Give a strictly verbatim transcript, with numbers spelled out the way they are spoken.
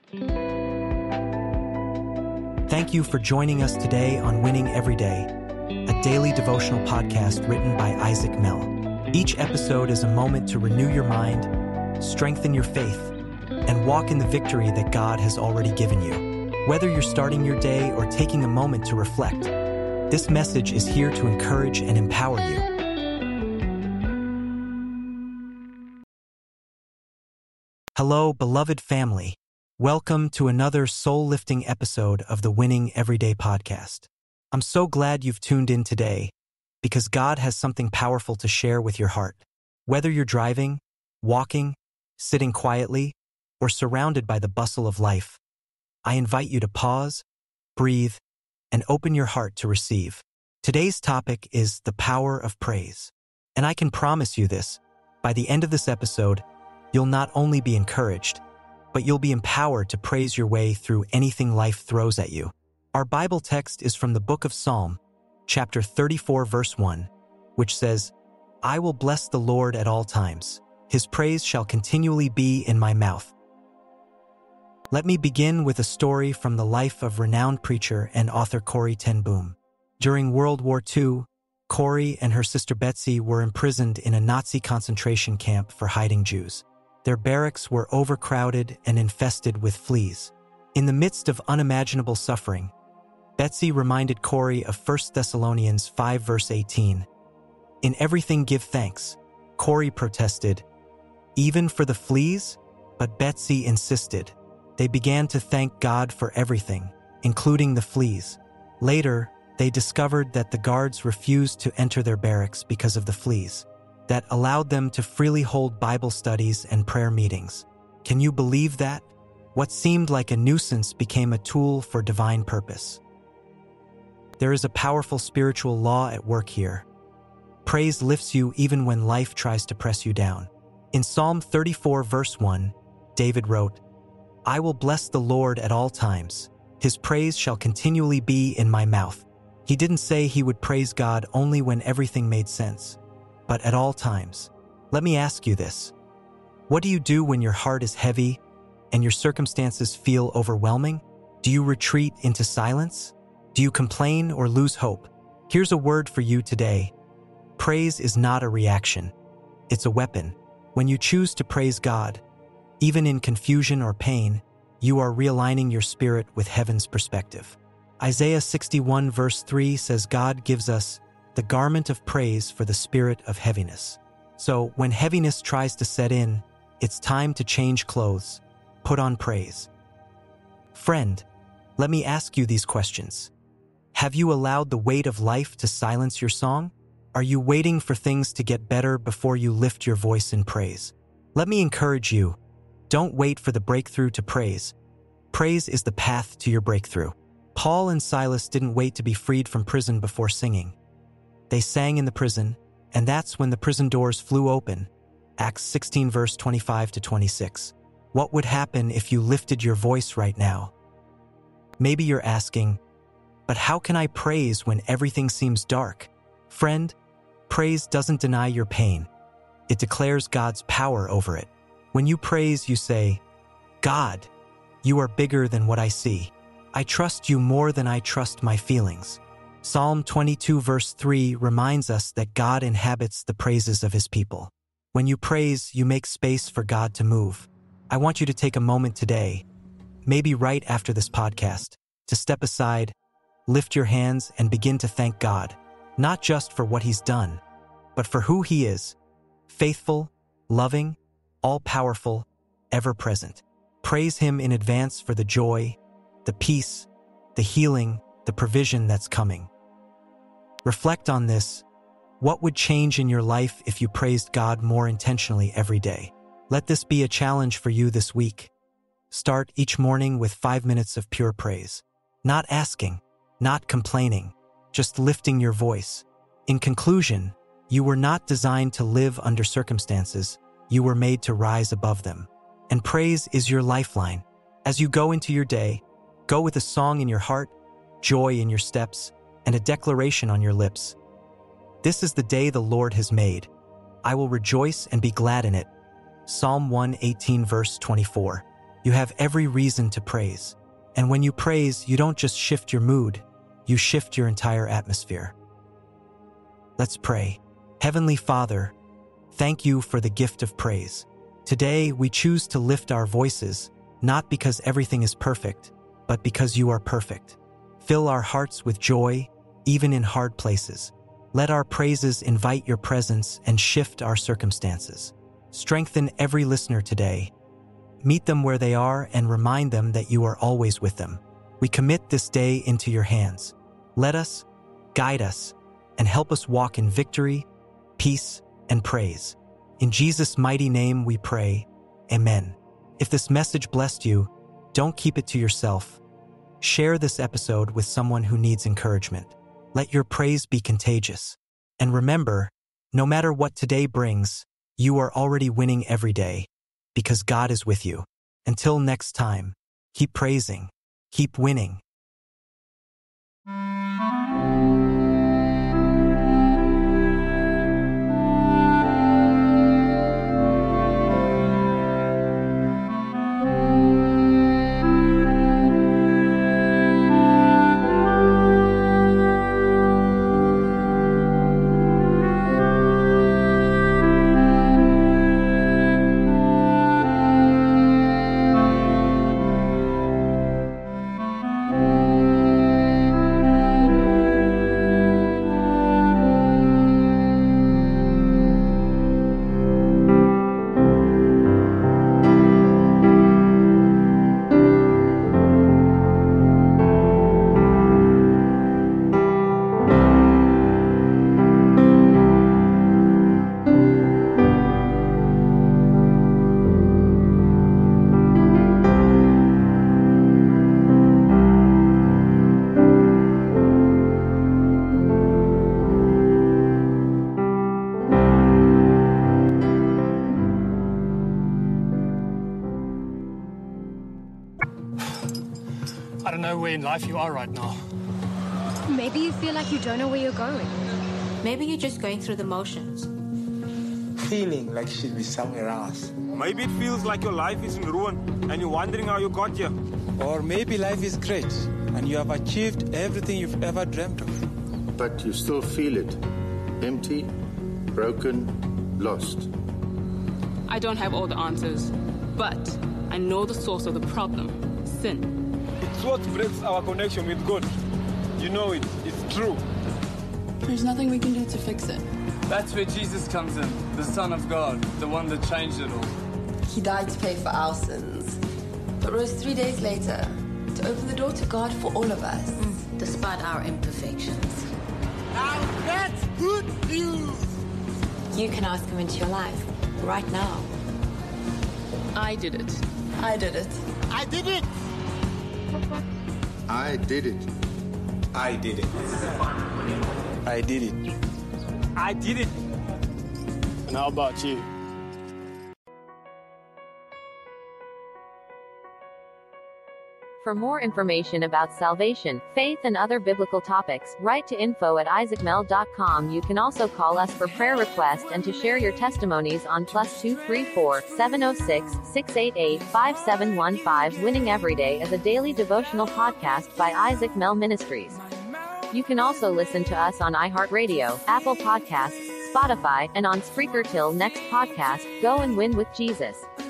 Thank you for joining us today on Winning Every Day, a daily devotional podcast written by Isaac Mell. Each episode is a moment to renew your mind, strengthen your faith, and walk in the victory that God has already given you. Whether you're starting your day or taking a moment to reflect, this message is here to encourage and empower you. Hello, beloved family. Welcome to another soul-lifting episode of the Winning Everyday podcast. I'm so glad you've tuned in today because God has something powerful to share with your heart. Whether you're driving, walking, sitting quietly, or surrounded by the bustle of life, I invite you to pause, breathe, and open your heart to receive. Today's topic is the power of praise. And I can promise you this, by the end of this episode, you'll not only be encouraged, but you'll be empowered to praise your way through anything life throws at you. Our Bible text is from the book of Psalm, chapter thirty-four, verse one, which says, "I will bless the Lord at all times. His praise shall continually be in my mouth." Let me begin with a story from the life of renowned preacher and author Corrie ten Boom. During World War Two, Corrie and her sister Betsy were imprisoned in a Nazi concentration camp for hiding Jews. Their barracks were overcrowded and infested with fleas. In the midst of unimaginable suffering, Betsy reminded Corrie of First Thessalonians five, verse eighteen. "In everything give thanks," Corrie protested. "Even for the fleas?" But Betsy insisted. They began to thank God for everything, including the fleas. Later, they discovered that the guards refused to enter their barracks because of the fleas. That allowed them to freely hold Bible studies and prayer meetings. Can you believe that? What seemed like a nuisance became a tool for divine purpose. There is a powerful spiritual law at work here. Praise lifts you even when life tries to press you down. In Psalm thirty-four, verse one, David wrote, "I will bless the Lord at all times. His praise shall continually be in my mouth." He didn't say he would praise God only when everything made sense, but at all times. Let me ask you this. What do you do when your heart is heavy and your circumstances feel overwhelming? Do you retreat into silence? Do you complain or lose hope? Here's a word for you today. Praise is not a reaction. It's a weapon. When you choose to praise God, even in confusion or pain, you are realigning your spirit with heaven's perspective. Isaiah sixty-one, verse three says God gives us the garment of praise for the spirit of heaviness. So when heaviness tries to set in, it's time to change clothes, put on praise. Friend, let me ask you these questions. Have you allowed the weight of life to silence your song? Are you waiting for things to get better before you lift your voice in praise? Let me encourage you. Don't wait for the breakthrough to praise. Praise is the path to your breakthrough. Paul and Silas didn't wait to be freed from prison before singing. They sang in the prison, and that's when the prison doors flew open. Acts sixteen, verse twenty-five to twenty-six. What would happen if you lifted your voice right now? Maybe you're asking, but how can I praise when everything seems dark? Friend, praise doesn't deny your pain. It declares God's power over it. When you praise, you say, "God, you are bigger than what I see. I trust you more than I trust my feelings." Psalm twenty-two, verse three reminds us that God inhabits the praises of his people. When you praise, you make space for God to move. I want you to take a moment today, maybe right after this podcast, to step aside, lift your hands, and begin to thank God, not just for what he's done, but for who he is, faithful, loving, all-powerful, ever-present. Praise him in advance for the joy, the peace, the healing, the provision that's coming. Reflect on this. What would change in your life if you praised God more intentionally every day? Let this be a challenge for you this week. Start each morning with five minutes of pure praise. Not asking, not complaining, just lifting your voice. In conclusion, you were not designed to live under circumstances. You were made to rise above them. And praise is your lifeline. As you go into your day, go with a song in your heart, joy in your steps, and a declaration on your lips. This is the day the Lord has made. I will rejoice and be glad in it. Psalm one eighteen, verse twenty-four. You have every reason to praise. And when you praise, you don't just shift your mood, you shift your entire atmosphere. Let's pray. Heavenly Father, thank you for the gift of praise. Today, we choose to lift our voices, not because everything is perfect, but because you are perfect. Fill our hearts with joy, even in hard places. Let our praises invite your presence and shift our circumstances. Strengthen every listener today. Meet them where they are and remind them that you are always with them. We commit this day into your hands. Let us, guide us, and help us walk in victory, peace, and praise. In Jesus' mighty name we pray. Amen. If this message blessed you, don't keep it to yourself. Share this episode with someone who needs encouragement. Let your praise be contagious. And remember, no matter what today brings, you are already winning every day, because God is with you. Until next time, keep praising, keep winning. I don't know where in life you are right now. Maybe you feel like you don't know where you're going. Maybe you're just going through the motions. Feeling like you should be somewhere else. Maybe it feels like your life is in ruin and you're wondering how you got here. Or maybe life is great and you have achieved everything you've ever dreamt of. But you still feel it. Empty, broken, lost. I don't have all the answers, but I know the source of the problem, sin. It's what breaks our connection with God. You know it. It's true. There's nothing we can do to fix it. That's where Jesus comes in, the Son of God, the one that changed it all. He died to pay for our sins, but rose three days later to open the door to God for all of us. Mm, despite our imperfections. Now that's good news! You can ask him into your life, right now. I did it. I did it. I did it! I did it. I did it. I did it. I did it. And how about you? For more information about salvation, faith, and other biblical topics, write to info at isaac mel dot com. You can also call us for prayer requests and to share your testimonies on plus two three four, seven oh six, six eight eight, five seven one five. Winning Every Day is a daily devotional podcast by Isaac Mel Ministries. You can also listen to us on iHeartRadio, Apple Podcasts, Spotify, and on Spreaker. Till next podcast, go and win with Jesus.